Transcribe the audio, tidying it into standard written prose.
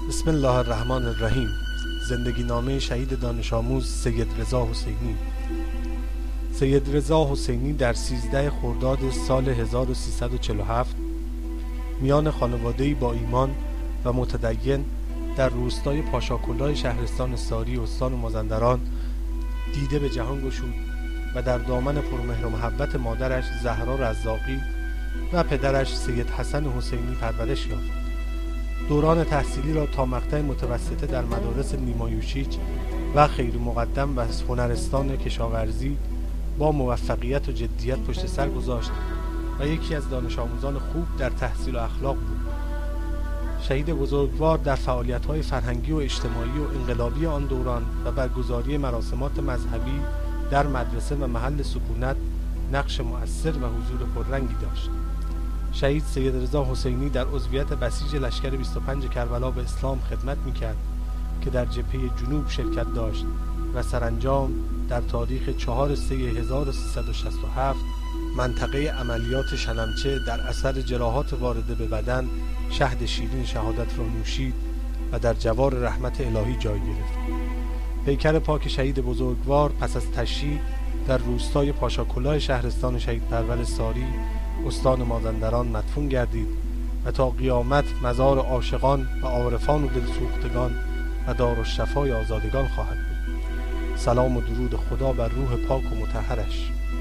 بسم الله الرحمن الرحیم. زندگی نامه شهید دانش آموز سید رضا حسینی. سید رضا حسینی در 13 خرداد سال 1347 میان خانواده‌ای با ایمان و متدین در روستای پاشاکلاه شهرستان ساری استان مازندران دیده به جهان گشود و در دامن پرمهر و محبت مادرش زهرا رزاقی و پدرش سید حسن حسینی پرورش یافت. دوران تحصیلی را تا مقطع متوسطه در مدارس نیمایوشیج و خیر مقدم و هنرستان کشاورزی با موفقیت و جدیت پشت سر گذاشت و یکی از دانش آموزان خوب در تحصیل و اخلاق بود. شهید بزرگوار در فعالیت‌های فرهنگی و اجتماعی و انقلابی آن دوران و برگزاری مراسمات مذهبی در مدرسه و محل سکونت نقش مؤثر و حضور پررنگی داشت. شهید سید رضا حسینی در عضویت بسیج لشکر 25 کربلا به اسلام خدمت می‌کرد که در جبهه جنوب شرکت داشت و سرانجام در تاریخ 4/3/1367 منطقه عملیات شنمچه در اثر جراحات وارده به بدن شهد شیرین شهادت را نوشید و در جوار رحمت الهی جای گرفت. پیکر پاک شهید بزرگوار پس از تشییع در روستای پاشاکلاه شهرستان شهید پرور ساری استان مازندران مدفون گردید و تا قیامت مزار عاشقان و عارفان و دلسوختگان و دارالشفای آزادگان خواهد بود. سلام و درود خدا بر روح پاک و مطهرش.